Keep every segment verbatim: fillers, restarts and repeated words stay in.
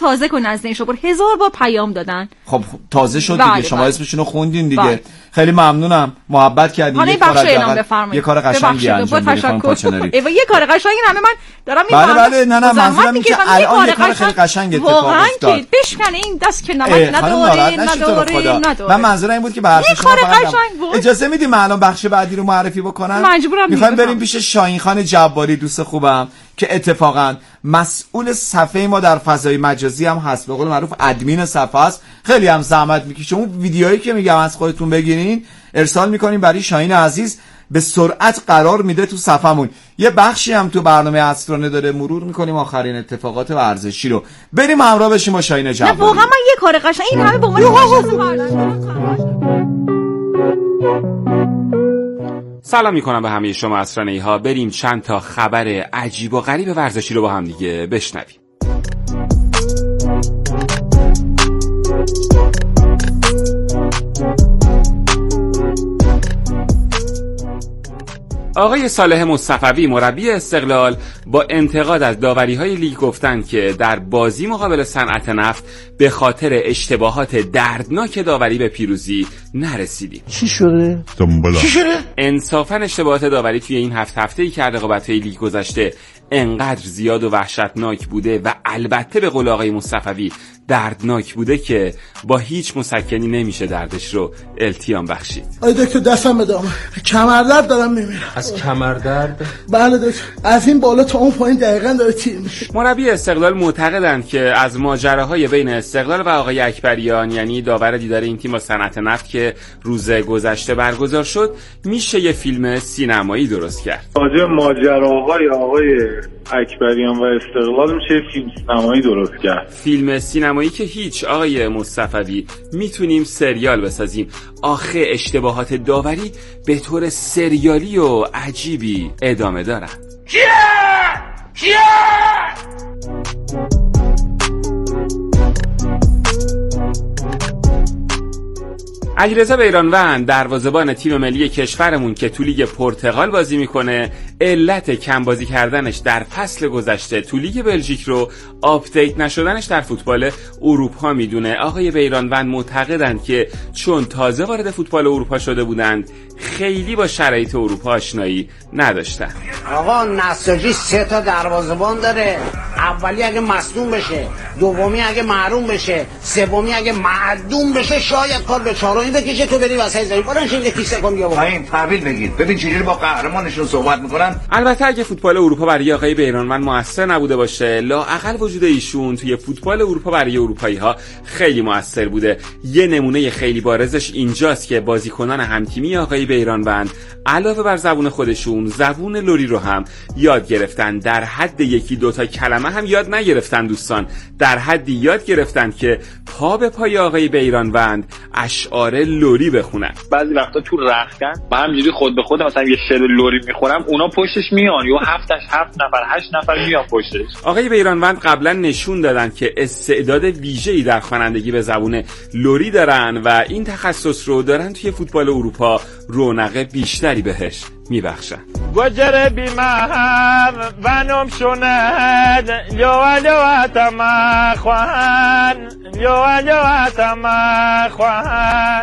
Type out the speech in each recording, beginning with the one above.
تازه کن از نشو بر هزار با پیام دادن. خب تازه شد بله دیگه. شما بله. اسمشون رو خوندین دیگه. بله. خیلی ممنونم، محبت کردین. یه کار یه کار قشنگی انجام بدید پاچنری. ایوا یه کار قشنگی همه من دارم میگم. بله بله نه نه منظورم اینه که الان یه کار خیلی قشنگ اتفاق افتاد. واقعا که بشکنه این دست که نمک نداره نداره نداره. من منظورم این بود که به حرف شما اجازه میدیم من الان بخش بعدی رو معرفی بکنم. میخوایم بریم پیش شاهین خان جباری دوست خوبم که اتفاقا مسئول صفحه ما در فضای مجازی هم هست، به قول معروف ادمین صفحه است. خیلی هم زحمت میکشه. اون ویدیویی که میگم از خودتون بگیرین ارسال میکنین برای شاهین عزیز، به سرعت قرار میده تو صفحمون. یه بخشی هم تو برنامه اسرانه داره مرور میکنیم آخرین اتفاقات ورزشی رو. بریم همراه بشیم با شاهین جباری. نه واقعا من یه کار قشنگ این همه به عنوان سلام میکنم به همه شما اسرانه‌ای ها. بریم چند تا خبر عجیب و غریب ورزشی رو با هم دیگه بشنویم. آقای صالح مصطفوی مربی استقلال با انتقاد از داوری‌های لیگ گفتند که در بازی مقابل صنعت نفت به خاطر اشتباهات دردناک داوری به پیروزی نرسیدیم. چی شده؟ چی شده؟ انصافاً اشتباهات داوری توی این هفت هفته‌ای که رقابت‌های لیگ گذشته انقدر زیاد و وحشتناک بوده و البته به قول آقای مصطفوی دردناک بوده که با هیچ مسکنی نمیشه دردش رو التیام بخشید. آی دکتر دستم بدم، کمردرد دارم میمیرم. از کمردرد؟ بله دکتر، از این بالا تا اون پایین دقیقاً داره تیر میشه. مربی استقلال معتقدند که از ماجراهای بین استقلال و آقای اکبریان، یعنی داور دیدار این تیم با صنعت نفت که روز گذشته برگزار شد، میشه یه فیلم سینمایی درست کرد. راجع ماجراهای آقای اکبریان و استقلال میشه فیلم سینمایی درست کرد. فیلم سینمایی که هیچ آقای مصطفوی، میتونیم سریال بسازیم. آخه اشتباهات داوری به طور سریالی و عجیبی ادامه دارن. کیه؟ کیه؟ علیرضا بیرانوند دروازه‌بان تیم ملی کشورمون که تو لیگ پرتغال بازی میکنه، علت کم بازی کردنش در فصل گذشته تو لیگ بلژیک رو آپدیت نشدنش در فوتبال اروپا میدونه. آقای بیرانوند معتقدند که چون تازه وارد فوتبال اروپا شده بودند خیلی با شرایط اروپا آشنایی نداشتن. آقا نساجی سه تا دروازه‌بان داره. اولی اگه مصدوم بشه، دومی اگه محروم بشه، سومی اگه معدوم بشه شاید کار به چهارمی بکشه تو بری واسه زمین. برنش این کیسه کن بیا با این تحویل بگید. ببین چجوری با قهرمانشون صحبت میکنن. البته اگه فوتبال اروپا برای آقای بیرانوند موثر نبوده باشه، لااقل وجود ایشون توی فوتبال اروپا برای اروپایی‌ها خیلی موثر بوده. یه نمونه خیلی بارزش اینجاست که بازیکنان همتیمی آقای بیرانوند علاوه بر زبون خودشون زبون لری رو هم یاد گرفتن. در حد یکی دوتا کلمه هم یاد نگرفتن دوستان، در حدی یاد گرفتن که پا به پای آقای بیرانوند اشعار لری بخونن. بعضی وقتا تو رختکن من همینجوری خود به خود مثلا یه شعر لری میخونم، اونا پشتش میان، یا هفتش هفت نفر هشت نفر میان پشتش. آقای بیرانوند قبلا نشون دادن که استعداد ویژه‌ای در خوانندگی به زبون لری دارن و این تخصص رو دارن توی فوتبال اروپا رونق بیشتری بهش میبخشن. گجر بی مهم ونم شند لو لو تما خوان لو لو تما خوان.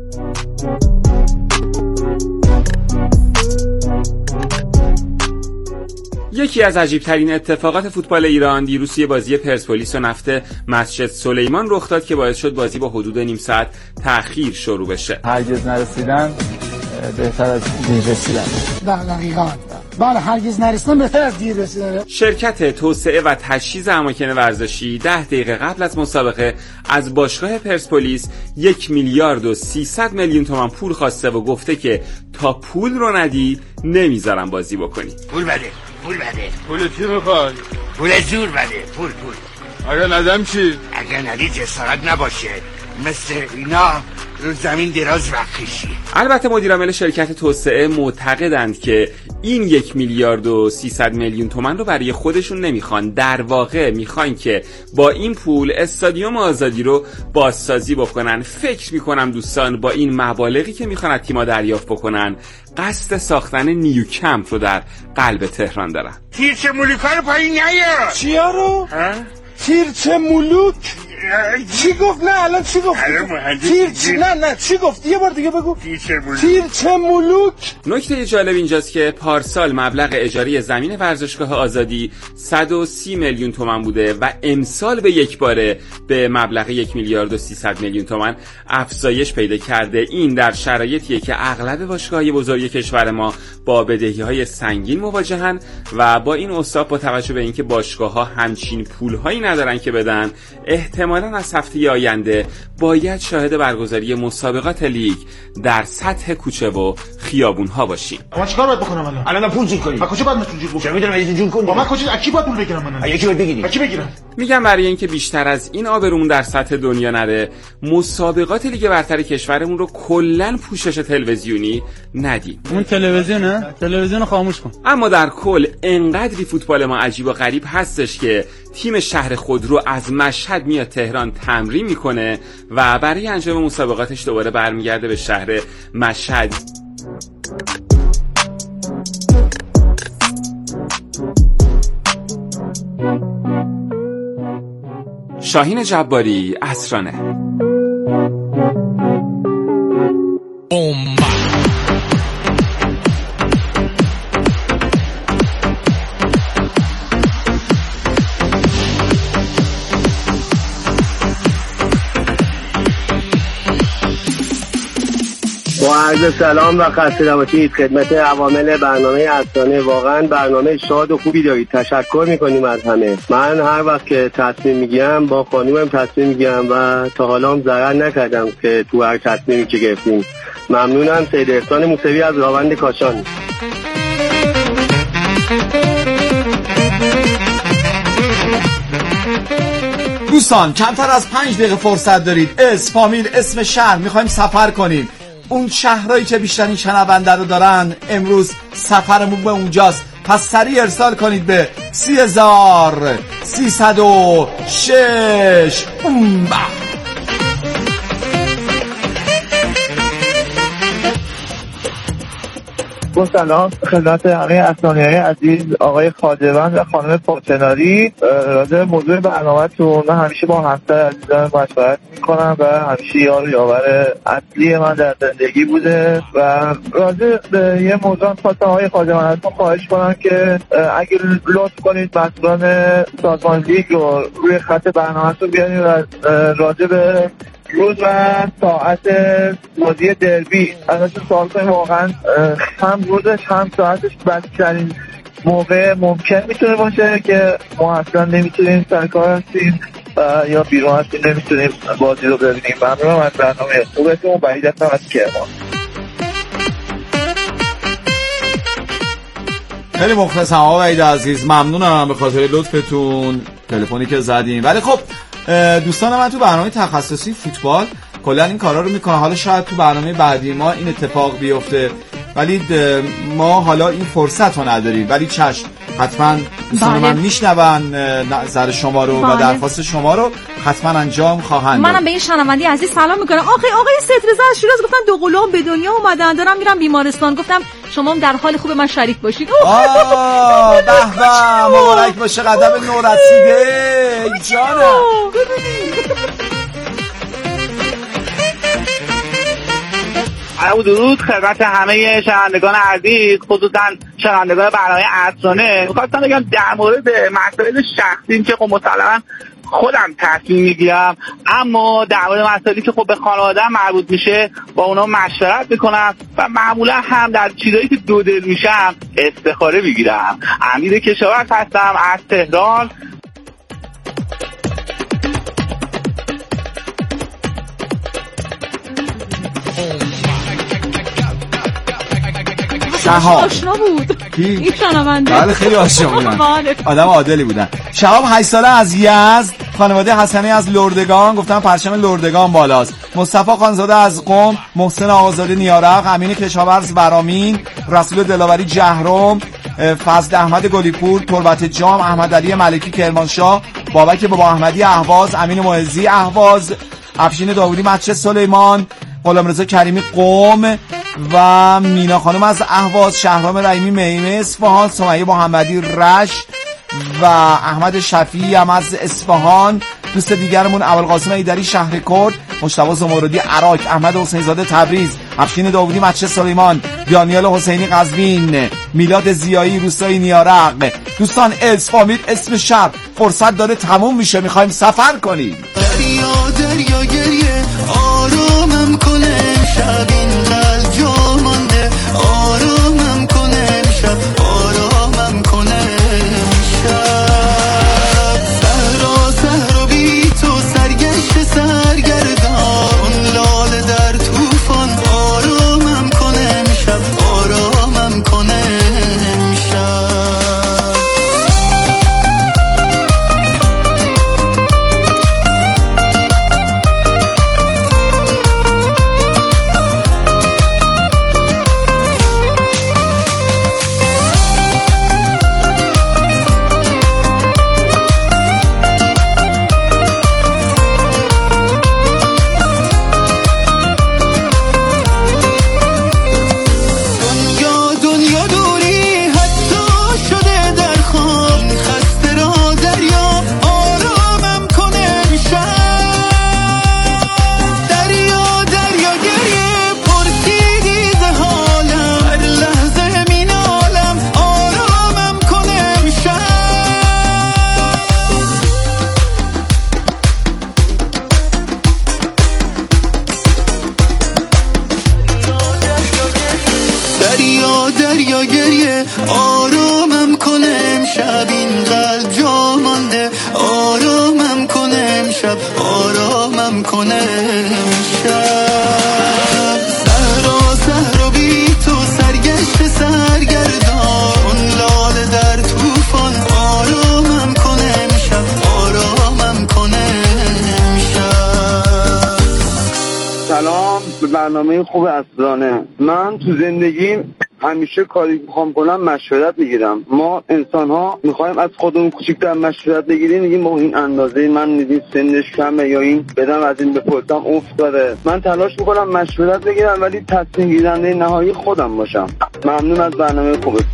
یکی از عجیب‌ترین اتفاقات فوتبال ایران دیروز یه بازی پرسپولیس و نفت مسجد سلیمان رخ داد که باعث شد بازی با حدود نیم ساعت تأخیر شروع بشه. هرگز نرسیدن بهتر از دیر رسیدن. دقیقاً. بله هرگز نرسیدن بهتر از دیر رسیدن. شرکت توسعه و تجهیز اماکن ورزشی ده دقیقه قبل از مسابقه از باشگاه پرسپولیس یک میلیارد و سیصد میلیون تومان پول خواسته و گفته که تا پول رو ندی نمیذارم بازی بکنی. پول بده، پول بده. پول چی میخوای؟ پول زور بده، پول پول. اگه ندم چی؟ اگه ندی جسارت نباشه، مثل اینا رو زمین دراز وقتشی. البته مدیر عامل شرکت توسعه معتقدند که این یک میلیارد و سیصد میلیون تومان رو برای خودشون نمیخوان، در واقع میخوان که با این پول استادیوم آزادی رو بازسازی بکنن. فکر میکنم دوستان با این مبالغی که میخوان از تیم‌ها دریافت بکنن قصد ساختن نیوکمپ رو در قلب تهران دارن. تیرچه مولیکا رو پایین نیار. چیا رو؟ تیرچه ملوک. چی گفت؟ نه الان چی گفت؟ تیرچه نه نه چی گفت؟ یه بار دیگه بگو. تیرچه ملوک. نکته جالب اینجاست که پارسال مبلغ اجاره زمین ورزشگاه آزادی صد و سی میلیون تومان بوده و امسال به یک باره به مبلغ یک میلیارد و سیصد میلیون تومان افزایش پیدا کرده. این در شرایطیه که اغلب باشگاه‌های بزرگ کشور ما با بدهی‌های سنگین مواجهن و با این اوصاف با توجه به اینکه باشگاه‌ها همچین پول‌هایی ندارن که بدن، احتمالاً از هفته آینده باید شاهد برگزاری مسابقات لیگ در سطح کوچه و خیابون‌ها باشیم. ما چیکار باید بکنم الان؟ الان پول جور کنیم. ما کجا باید پول جور کنم؟ چه می‌دونم از جور کنیم. با من کجا از کی باید پول بگیرم من؟ یکی باید بگیری. کی بگیرم؟ میگم برای اینکه بیشتر از این آبرومون در سطح دنیا نره، مسابقات لیگ برتر کشورمون رو کلاً پوشش تلویزیونی ندیم. اون تلویزیونه؟ تلویزیون خاموش کن. اما در کل انقدری فوتبال ما عجیب و غریب هستش که تیم شهر خود رو از مشهد میاد تهران تمرین میکنه و برای انجام مسابقاتش دوباره برمیگرده به شهر مشهد. شاهین جباری، عصرانه. با عرض سلام و خسته نباشید خدمت عوامل برنامه عصرانه. واقعا برنامه شاد و خوبی دارید، تشکر میکنیم از همه. من هر وقت که تصمیم میگیرم با خانومم تصمیم میگیرم و تا حالا هم ضرر نکردم که تو هر تصمیمی که گرفتیم. ممنونم. سید احسان موسوی از راوند کاشان. دوستان کمتر از پنج دقیقه فرصت دارید. اسم، فامیل، اسم شهر، میخوایم سفر کنیم. اون شهرهایی که بیشترین شنونده رو دارن امروز سفرمون به اونجاست. پس سریع ارسال کنید به سی هزار سیصد و شش. با سلام خدمت همه اسنانی‌های عزیز، آقای خاجوند و خانم پاچناری. راجع به موضوع برنامه‌تون من همیشه با همسر عزیزم مشورت میکنم و همیشه یار و یاور اصلی من در زندگی بوده و راجع به یه موضوع خواستم آقای خاجوند ازتون خواهش کنم که اگر لطف کنید مسئولان سازمان لیگ رو روی خط برنامه‌تون بیارید و راجع به روز و ساعت بازی دربی ازش سوال کنیم. واقعا هم روزش هم ساعتش بدترین موقع ممکن میتونه باشه که ما اصلا نمیتونیم سر کار هستیم یا بیرون هستیم، نمیتونیم بازی رو ببینیم. ممنونم از برنامه خوبتون. بعید هستم از کرمان. خیلی مخلصم آقا بعید عزیز، ممنونم به خاطر لطفتون تلفنی که زدیم. ولی خب دوستان من تو برنامه تخصصی فوتبال کلا این کارا رو میکنه. حالا شاید تو برنامه بعدی ما این اتفاق بیفته ولی ما حالا این فرصت رو نداریم. ولی چشم حتما دوستان من میشنون نظر شما رو و درخواست شما رو حتما انجام خواهند. منم به این شنوندی عزیز سلام میکنم. آخه آقای سترزه از شیراز گفتن دو غلام به دنیا اومدن دارم میرم بیمارستان. گفتم شما هم در حال خوب من شریک باشید. آه به به مبارک باشه قدم نورسیده جانم. عرض درود خدمت همه شنوندگان عزیز، خصوصا شنوندگان برنامه عصرانه. می‌خواستم بگم در مورد مسائل شخصی که خب مسلماً خودم تصمیم میگیرم، اما در مورد مسائلی که خب به خانواده مربوط میشه با اونا مشورت میکنم و معمولا هم در چیزایی که دو دل میشم استخاره میگیرم. امیر کشاورز هستم از تهران. شهاب آشنا بود این شنونده. بله خیلی آشنا بودن، آدم عادلی بودن. شهاب هشت ساله از یزد، خانواده حسنی از لردگان، گفتم پرچم لردگان بالاست. مصطفی خانزاده از قم، محسن آقازاده نیارق، امین کشاورز برامین، رسول دلاوری جهرم، فضل احمد گلیپور، تربت جام، احمد علی ملکی کرمانشاه، بابک بابا احمدی اهواز، امین معزی اهواز، افشین داوودی مچه سلیمان، غلامرضا کریمی قم و مینا خانم از اهواز، شهرام رحیمی میمه اصفهان، سمیه محمدی رشت و احمد شفیعی هم از اصفهان، دوست دیگرمون ابوالقاسم ایدری شهر کرد، مجتبی زمردی عراق، احمد حسین زاده تبریز، افشین داوودی مچه سلیمان، دانیال حسینی قزوین، میلاد زیایی روستای نیارق. دوستان اصفهان اسم شهر فرصت داره تموم میشه، میخوایم سفر کنیم. دریا دریا گریه آرامم کنه شب این قلب جا مانده آرامم کنه شب آرامم کنه شب صحرا صحرا بی تو سرگشت سرگردان لاله در طوفان آرامم کنه شب آرامم کنه شب. دریا دریا گریه آرامم کنه امشب این قلب جا مانده آرامم کنه امشب آرامم کنه امشب صحرا صحرا بی تو سرگشت سرگردان لاله در طوفان آرامم کنه امشب آرامم کنه امشب. سلام به برنامه خوب اسرانه. من تو زندگیم همیشه کاری میخوام کنم مشورت میگیرم. ما انسان ها میخوایم از خودمون کوچیک‌تر مشورت بگیریم، میگیم با این اندازه من میدید سنش کمه یا این بدم از این بپرسم افت داره. من تلاش میکنم مشورت بگیرم ولی تصمیم گیرنده نهایی خودم باشم. ممنون از برنامه خوبت.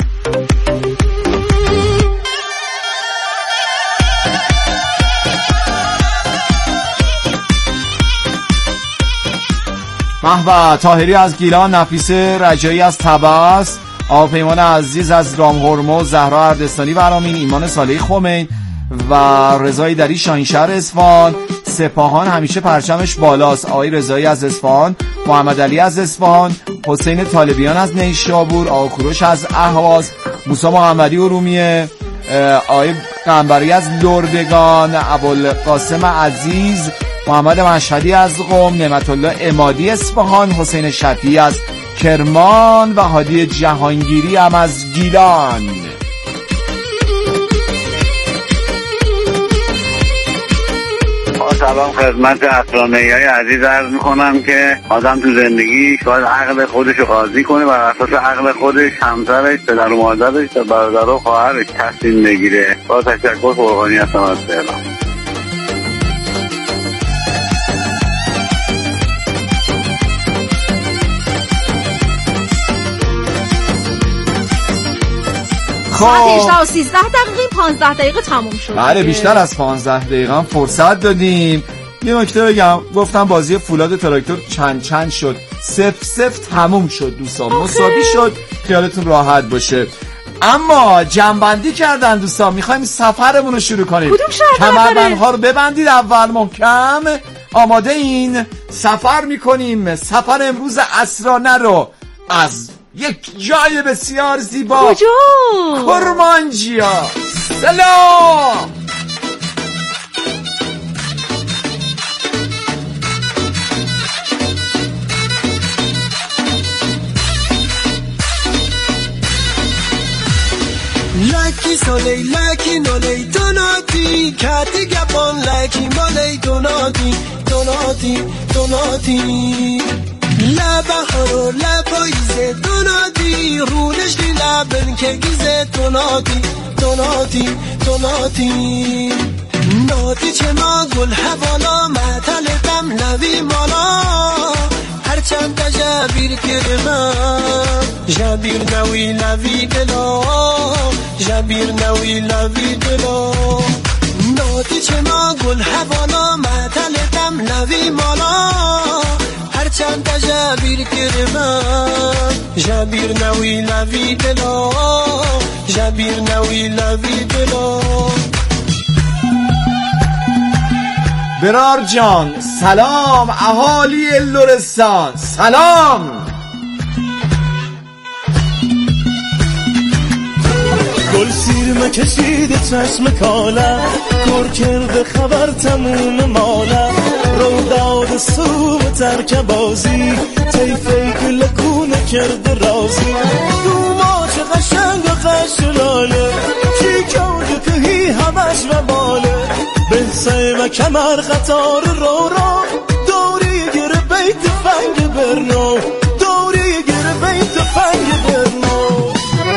محبا طاهری از گیلان، نفیسه رجایی از طبس، آقاپیمان عزیز از رامهرمز، زهرا اردستانی و ارامین، ایمان صالحی خمین و رضایی دری شاهینشهر اصفهان. سپاهان همیشه پرچمش بالاست، آقای رضایی از اصفهان، محمد علی از اصفهان، حسین طالبیان از نیشابور، آقا کوروش از اهواز، موسی محمدی ارومیه، آقای قنبری از لردگان، ابوالقاسم عزیز، محمد مشهدی از قم، نعمت الله عمادی اصفهان، حسین شفیعی از کرمان و هادی جهانگیری هم از گیلان. سلام خدمت اسرانه‌ای عزیز عرض میکنم که آدم تو زندگی باید عقل خودش رو قاضی کنه و اساس عقل خودش همسرش، پدر و مادرش، برادر و خواهرش تصمیم بگیره. با تشکر، قربانی هستم از تهران. ساعت هجده و سیزده دقیقه پانزده دقیقه تموم شد. بله بیشتر از پانزده دقیقه فرصت دادیم. یه نکته بگم، گفتم بازی فولاد تراکتور چند چند شد، صفر صفر تموم شد دوستان، مساوی شد، خیالتون راحت باشه. اما جنبندی کردن دوستان، میخوایم سفرمون رو شروع کنیم. کدوم شهر؟ کمربندها رو ببندید اول محکم. آماده این؟ سفر میکنیم. سفر امروز اسرانه رو از یک جای بسیار زیبا، کجا؟ کرمانجیا. سلام. Lucky solei, lucky nolei, donati, kati gabon, lucky molei, donati, donati, donati. La baharo, la paize, donati, runesh di laben ke gize, donati, donati, donati. Nati chema gul havala, matalebam navi mala, har chand tajabir kirimam. جبیر نوی لوی دلا جبیر نوی لوی دلا نادی چما گل حوالا مدلتم نوی مالا هرچند جبیر کرمم جبیر نوی لوی دلا جبیر نوی لوی دلا برار جان سلام، اهالی لرستان سلام. گل سیر مکشیده چشم کاله کار کرده خبر تموم ماله رو داد سو ترک بازی تیفه گل کونه کرده رازی دو ما چه قشنگ و قشلاله کی کود کهی همش و باله بنسای و کمر قطار رو رو دوری گر بیت فنگ برنو دوری گر بیت فنگ برنو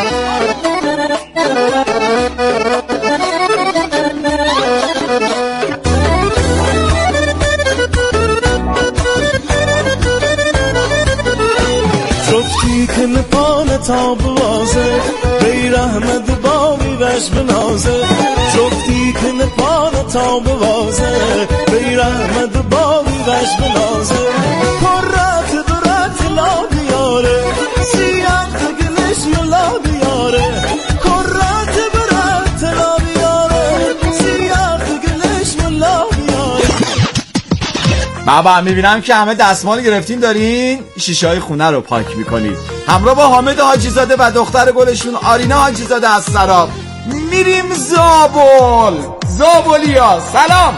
جفتی که نپانه تا بوازه بیر احمد بامی وش بنازه جفتی که نپانه تا بوازه بیر احمد بامی وش بنازه پرات برات لا بیاره سیاه تگلش ملا بیاره پرات برات لا بیاره سیاه تگلش ملا بیاره. بابا میبینم که همه دستمال گرفتین دارین شیشه های خونه رو پاک میکنید همراه با حامد حاجی زاده و دختر گلشون آرینا حاجی زاده از سراب میریم زابل زابلیا سلام.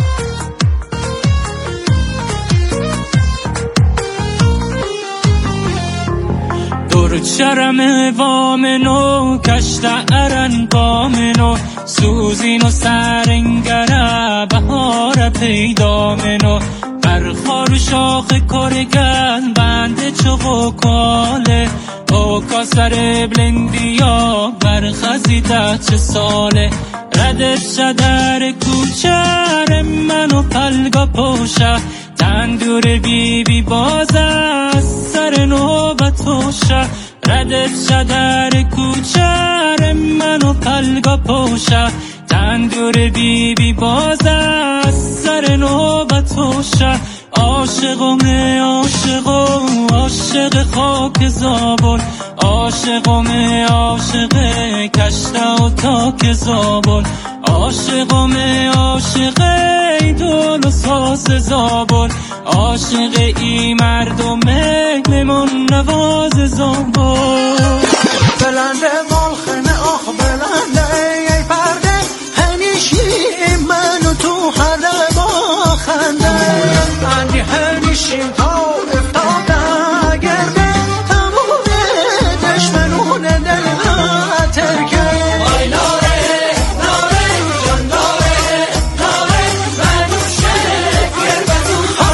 دور چرم وامنو کشت ارن قامنو سوزین و سرنگره بهار پیدا منو برخار شاخ کرگن بنده چوب کاله او کاسر بلندیا برخزیده چه ساله ردر شدر کوچر منو پلگا پوشه تندور بی بی باز از سر نوبت توشه ردر شدر کوچر منو پلگا پوشه تندور بی بی باز از سر نوبت توشه عاشقم عاشقم عاشق خاک زابل عاشقم عاشق کشته و تاک زابل عاشقم عاشق ایدول و ساز زابل عاشق ای مردم مهمون نواز زابل بلنده بالخنه آخ بلنده ای پرده همیشی منو تو حله با خنده اندی همیشیم تا افتاده گرده تموم دشمنون دل ترکه آی ناره ناره جان ناره ناره منو شکر بدو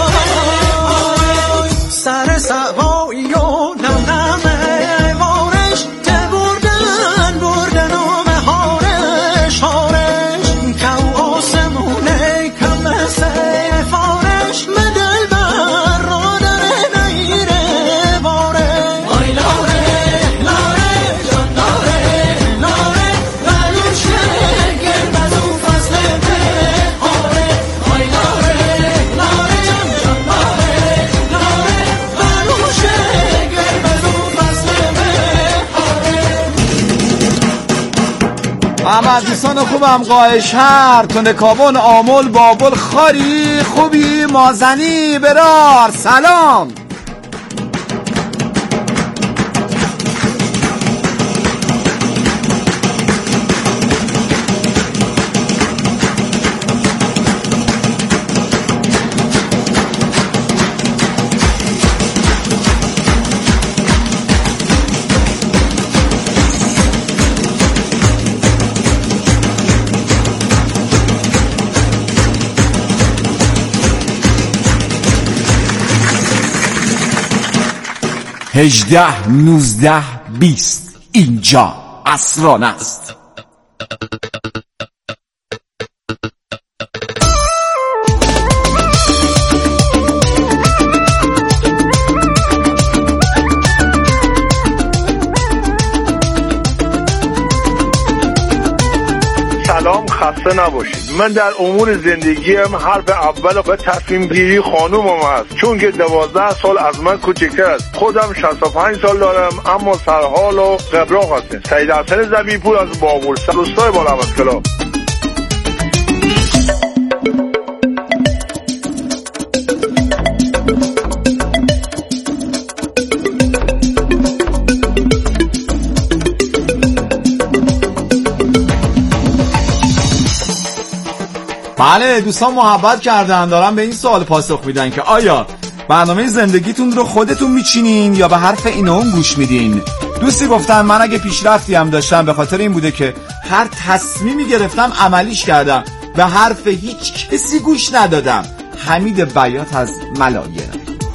سر سوایی و نم نمه وارش تبردن بردن و مهارش هارش کو آسمونه کم سه فارش مدل بر را در نیره باره آی لاره لاره جان لاره لاره منو شکر بدو فصل بهاره آی لاره لاره جان لاره لاره منو شکر بدو فصل بهاره. محمد دوستان خوبم قایشهر تونه کابون آمل بابل خاری خوبی مازنی برار سلام. هجده نوزده بیست اینجا اسران است. خسته نباشید. من در امور زندگیم حرف اول و تصمیم گیری خانومم است، چون که دوازده سال از من کوچکتر است. خودم شصت و پنج سال دارم اما سرحال و قبراق هستم. سید حسن زبیپور از بابلسر، روستای بالابسکلا. بله دوستان محبت کردن، دارم به این سوال پاسخ میدن که آیا برنامه زندگیتون رو خودتون میچینین یا به حرف اینا اون گوش میدین؟ دوستی گفتن من اگه پیشرفتی هم داشتم به خاطر این بوده که هر تصمیمی گرفتم عملیش کردم، به حرف هیچ کسی گوش ندادم. حمید بیات از ملایر.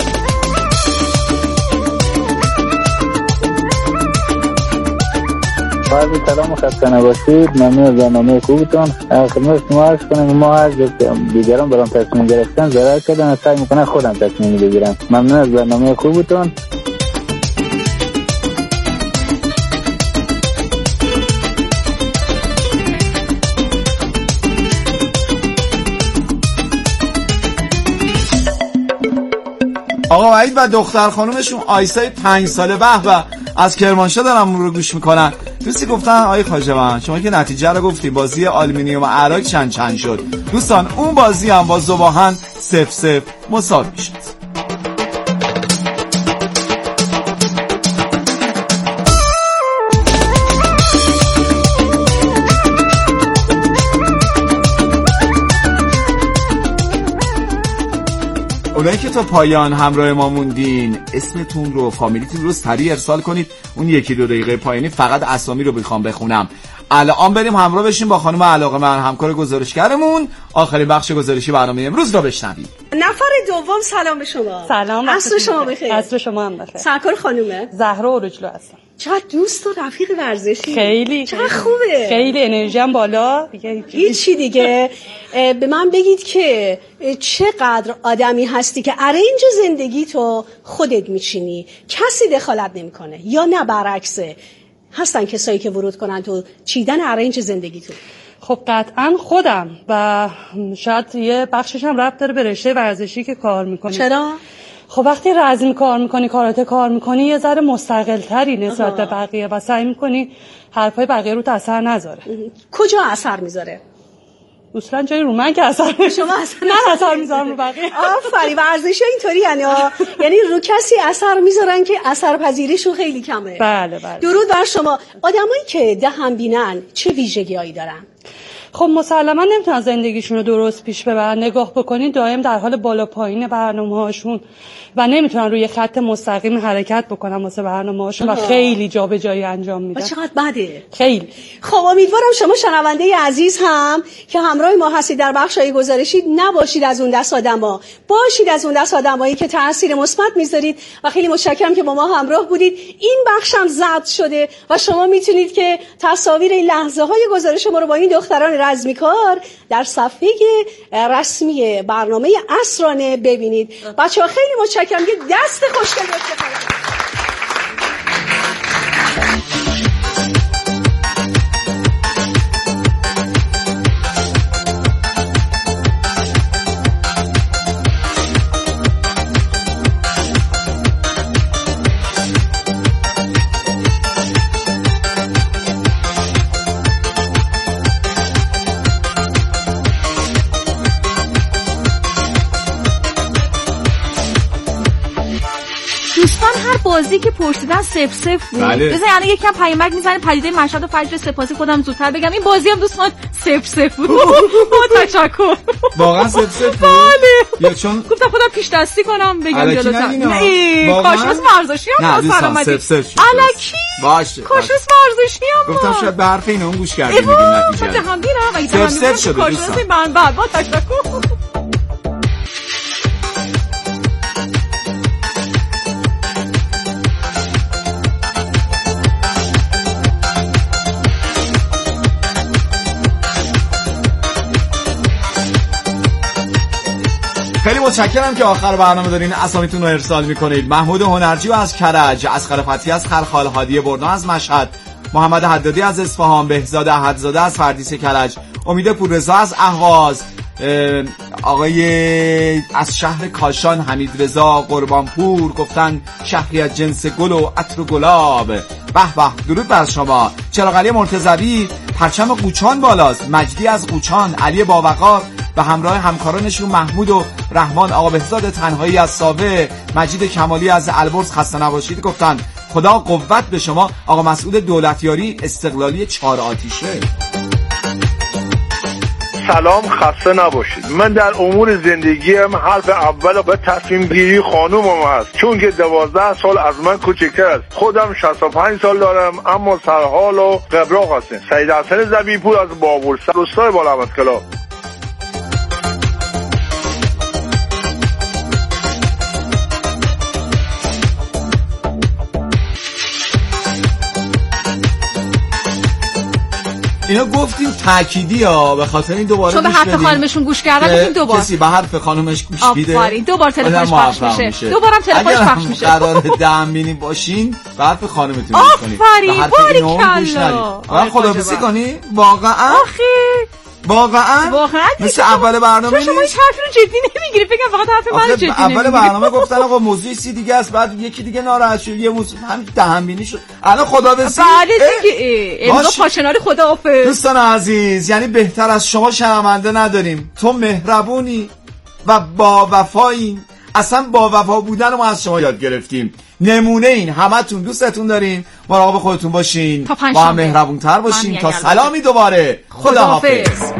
بعضی سلام و خسته نباشید. ممنون از برنامه خوبتون. خدمت شما عرض کنم ما از دیگران برام تصمیم گرفتن ضرر کردن، سعی میکنن خودم تصمیم بگیرم. ممنون از برنامه خوبتون. آقا وحید و دختر خانومشون آیسای پنج ساله به به از کرمانشاه دارم رو گوش میکنن. دوستی گفتن آقای خواجه‌بند شما که نتیجه رو گفتیم بازی آلومینیوم عراق چند چند شد. دوستان اون بازی هم با ذوباهن صفر صفر مساوی شد. اونایی که تا پایان همراه ما موندین اسمتون رو فامیلیتون رو سریع ارسال کنید. اون یکی دو دقیقه پایانی فقط اسامی رو بخوام بخونم. الان بریم همراه بشیم با خانم علاقه‌مند همکار گزارشگرمون آخرین بخش گزارشی برنامه امروز رو بشنوید. نفر دوم سلام به شما. سلام. عصر شما بخیر. عصر شما هم بخیر. سرکار خانومه زهرا اورجلو هستم. چقدر دوست و رفیق ورزشی. خیلی چقدر خوبه. خیلی انرژی هم بالا. هیچی دیگه. به من بگید که چقدر آدمی هستی که ارنج زندگی تو خودت میچینی، کسی دخالت نمیکنه، یا نه برعکسه هستن کسایی که ورود کنن تو چیدن ارنج زندگی تو؟ خب قطعا خودم و شاید یه بخشش هم ربط داره به رشته ورزشی که کار میکنی. چرا؟ خب وقتی رزمی کار میکنی، کاراته کار میکنی، یه ذره مستقل تری نسبت به بقیه و سعی میکنی حرفای بقیه رو اثر نذاره. کجا اثر میذاره؟ اصلا جای رو من که اثر شما اثر نه اثر میذارم رو بقیه. آفرین. ورزشی اینطوری یعنی یعنی رو کسی اثر میذارن که اثر پذیریشون خیلی کمه. بله بله. درود بر شما. آدمایی که دهن بینن چه ویژگی‌هایی دارن؟ خب مسلما نمیتونن زندگیشون رو درست پیش ببرن. نگاه بکنین دائم در حال بالا پایین برنامه‌هاشون و نمیتونن روی خط مستقیم حرکت بکنن واسه برنامه‌هاشون و خیلی جابجایی انجام میدن. چقدر بده. خیلی. خب امیدوارم شما شنونده عزیز هم که همراه ما هستید در بخشای گزارشی نباشید از اون دست آدما، باشید از اون دست آدمایی که تاثیر مثبت میذارید و خیلی متشکرم که با ما همراه بودید. این بخش هم ضبط شده و شما میتونید که تصاویر این لحظه‌های گزارش ما رو با این دختران رزمیکار در صفحه رسمی برنامه عصرانه ببینید. بچه‌ها خیلی متشکرم. یه دست خوشگل بهتون. بازی که پرسیدن صفر صفر بود. بله. بذار یعنی یکم پیامک میزنه پدیده مشهد و فجر سپاسی خودم زودتر بگم این بازی هم دوستان صفر صفر بود. با تشکر. واقعا صفر صفر بود. بله. یا چون گفتم خودم پیش دستی کنم بگم جلوتر. نه کارشناس ورزشی هم واسه سلامتی. الکی. باشه. کارشناس ورزشی هم. گفتم شاید به حرف اینا اون گوش کردی میگیم نتیجه. خب هم دیرم اگه هم میگم کارشناس من بعد با تشکر. خیلی متشکرم که آخر برنامه دارین اسامیتون رو ارسال میکنید. محمود هنرجی و از کرج، اصغر فتحی از خلخال، هادی برنا از مشهد، محمد حدادی از اصفهان، بهزاد احدزاده از فردیس کرج، امید پوررضا از اهواز، آقای از شهر کاشان حمید رضا قربانپور گفتن شهری از جنس گل و عطر و گلاب. به به، درود بر شما. چراغ علی مرتضوی پرچم قوچان بالاست. مجدی از قوچان، علی باوقار به همراه همکارانشون محمود و رحمان، آقا بهزاد تنهایی از ساوه، مجید کمالی از البرز خسته نباشید گفتن. خدا قوت به شما. آقا مسعود دولتیاری استقلالی چهار آتیشه. سلام، خسته نباشید. من در امور زندگیم حرف اول و تصمیم گیری خانومم هست، چون که دوازده سال از من کوچکتر است. خودم شصت و پنج سال دارم اما سرحال و قبراق هستم. سید حسن زبیپور از بابل، روستای بالامدکلا. اینا گفتیم تأکیدی ها، به خاطر این دوباره چون به حرف خانمشون گوش کردن گفتیم دوبار کسی به حرف خانمش گوش میده آفرین، دوبار تلفنش پخش میشه, میشه. دوبارم تلفنش پخش میشه. اگر قرار دم بینی باشین به حرف خانمتون گوش کنید، آفرین، باریکلا. بعد خداحافظی کنی واقعا. آخه واقعا واقعا مثل اول برنامه نیست. شما هیچ حرفی رو جدی نمیگیری، فکر کنم فقط حرف من جدی نمیگیری. اول برنامه گفتن آقا موضوع سی دیگه است، بعد یکی دیگه ناراحت شد، یه موضوع هم دهن بینی شد. الان خداحافظی. بله دیگه امروز پاشناری خداحافظ. دوستان عزیز، یعنی بهتر از شما شرمنده نداریم. تو مهربونی و با وفایین. اصلا با وفا بودن رو ما از شما یاد گرفتیم. نمونه این، همتون دوستتون داریم. مراقب خودتون باشین، با هم مهربونتر باشین. تا سلامی دوباره، خداحافظ.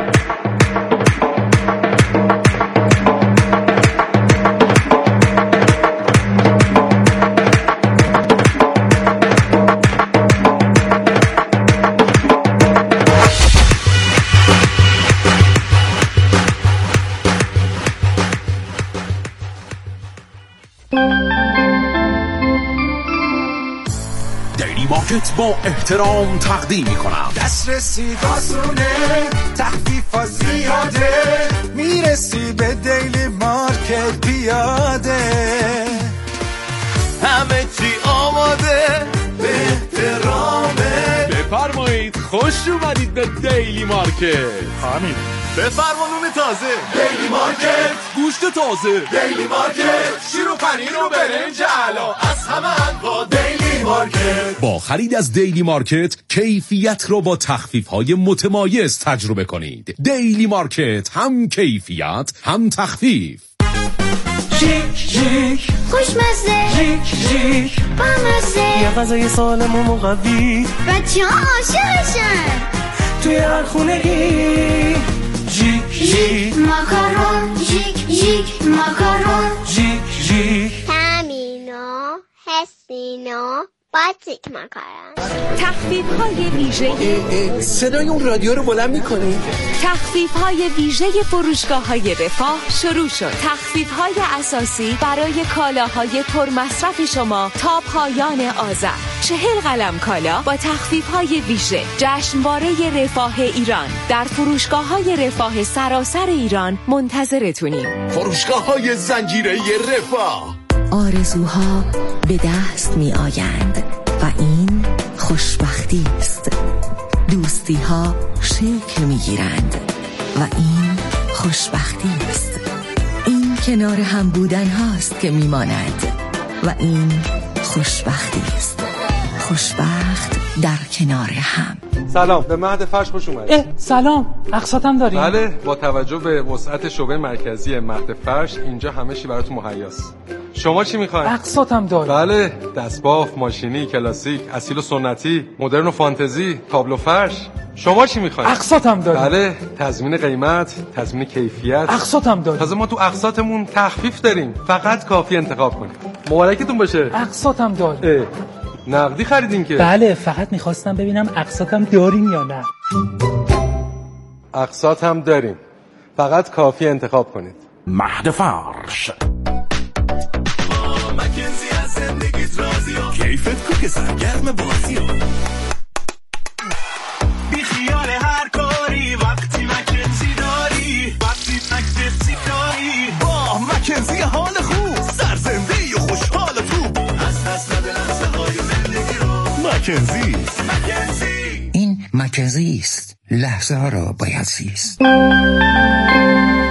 مارکت با احترام تقدیم میکنم. دسترسی آسونه، تخفیف زیاده، میرسی به دیلی مارکت پیاده، همه چی آماده به احترامه. بفرمایید خوش اومدید به دیلی مارکت. همین بفرما نون تازه، دیلی مارکت، گوشت تازه، دیلی مارکت، شیر و پنیر و برنج علا، از همه انواع دیلی مارکت. با خرید از دیلی مارکت کیفیت رو با تخفیف‌های متمایز تجربه کنید. دیلی مارکت، هم کیفیت هم تخفیف. شیک شیک خوشمزه، شیک شیک بامزه، یه غذای سالم و مقوی، بچه ها عاشقشن توی هر خونگی. شیک شیک ماکارون، شیک شیک ماکارون، شیک شیک تامینا حسینا باتیک ماکارون. تخفیف‌های ویژه. صدای اون رادیو رو بلند می‌کنی؟ تخفیف‌های ویژه فروشگاه‌های رفاه شروع شد. تخفیف‌های اساسی برای کالاهای پرمصرف شما تا پایان آذر. چهل قلم کالا با تخفیف‌های ویژه. جشنواره رفاه ایران در فروشگاه‌های رفاه سراسر ایران منتظرتونیم. فروشگاه‌های زنجیره رفاه. آرزوها به دست می آیند و این خوشبختی است. دوستی ها شکل می گیرند و این خوشبختی است. این کنار هم بودن هاست که می ماند و این خوشبختی است. خوشبخت در کنار هم. سلام، به مهد فرش خوش اومدید. سلام، اقساطم داریم؟ بله، با توجه به وسعت شعبه مرکزی مهد فرش اینجا همه چی براتون مهیاست. شما چی میخواین؟ اقساطم داریم. بله، دستباف، ماشینی، کلاسیک، اصیل و سنتی، مدرن و فانتزی، تابلو فرش. شما چی میخواین؟ اقساطم داریم. بله، تضمین قیمت، تضمین کیفیت. اقساطم داریم. تازه ما تو اقساطمون تخفیف داریم. فقط کافی انتخاب کنید. مبارکتون باشه. اقساطم داریم. نقدی خریدین که؟ بله، فقط میخواستم ببینم اقساطم داریم یا نه. اقساط هم داریم، فقط کافی انتخاب کنید. مهد فرش. مکنزی از زندگیت راضی ها، کیفت کو که سرگرم بازی ها. بی خیال هر کاری وقتی مکنزی داری، وقتی مکنزی داری با مکنزی حال خوب، سرزندهی و خوشحال تو، از دست نده لحظه های زندگی رو. مکنزی این مکنزی است. لحظه ها را باید زیست.